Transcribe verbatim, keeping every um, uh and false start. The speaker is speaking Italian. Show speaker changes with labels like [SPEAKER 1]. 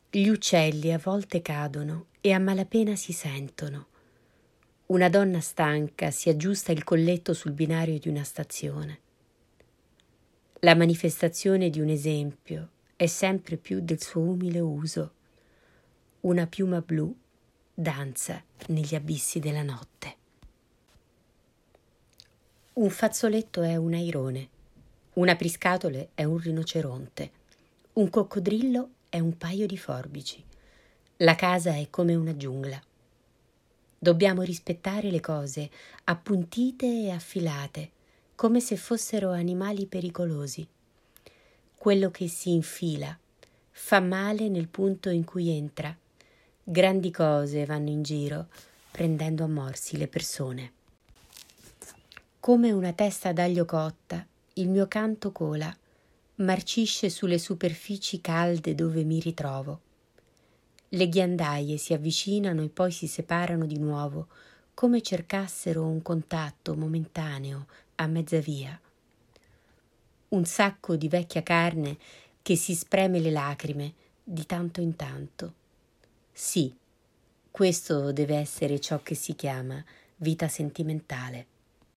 [SPEAKER 1] Gli uccelli a volte cadono e a malapena si sentono. Una donna stanca si aggiusta il colletto sul binario di una stazione. La manifestazione di un esempio è sempre più del suo umile uso. Una piuma blu danza negli abissi della notte. Un fazzoletto è un airone, un apriscatole è un rinoceronte, un coccodrillo è un paio di forbici. La casa è come una giungla. Dobbiamo rispettare le cose appuntite e affilate, come se fossero animali pericolosi. Quello che si infila fa male nel punto in cui entra. Grandi cose vanno in giro, prendendo a morsi le persone. Come una testa d'aglio cotta, il mio canto cola, marcisce sulle superfici calde dove mi ritrovo. Le ghiandaie si avvicinano e poi si separano di nuovo, come cercassero un contatto momentaneo a mezza via. Un sacco di vecchia carne che si spreme le lacrime di tanto in tanto. Sì, questo deve essere ciò che si chiama vita sentimentale.